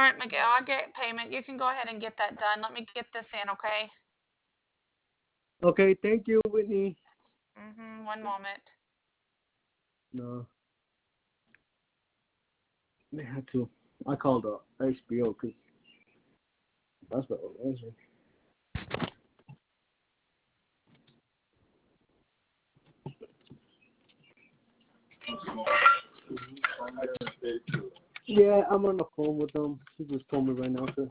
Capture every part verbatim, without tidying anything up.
right, Miguel, I'll get payment. You can go ahead and get that done. Let me get this in, okay? Okay, thank you, Whitney. Mm-hmm, one moment. No. They had to. I called uh, H B O because that's what it was. Yeah, I'm on the phone with them. She just told me right now, sir.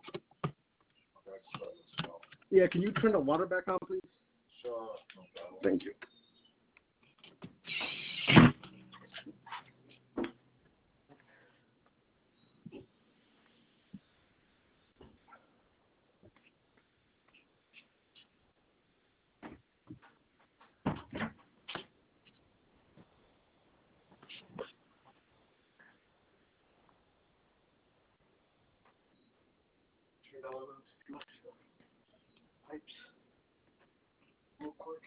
Yeah, can you turn the water back on, please? Sure. Thank you. Pipes. Real quick.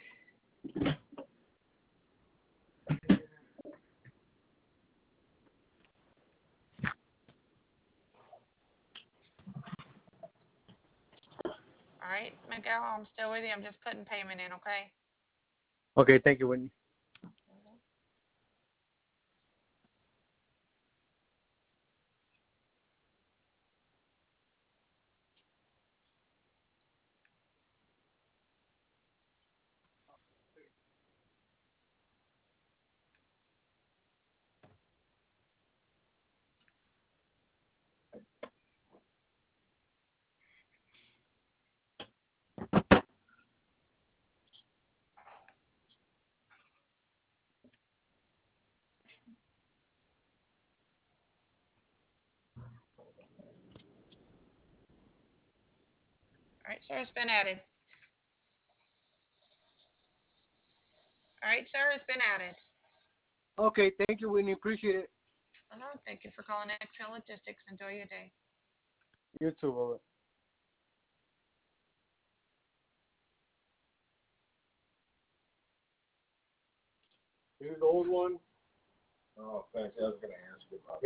All right, Miguel, I'm still with you. I'm just putting payment in, okay? Okay, thank you, Whitney. All right, sir, it's been added. All right, sir, it's been added. Okay, thank you, Whitney. Appreciate it. Uh-huh. Thank you for calling X Trail Logistics. Enjoy your day. You too, Robert. Here's the old one. Oh, thanks. I was going to ask you about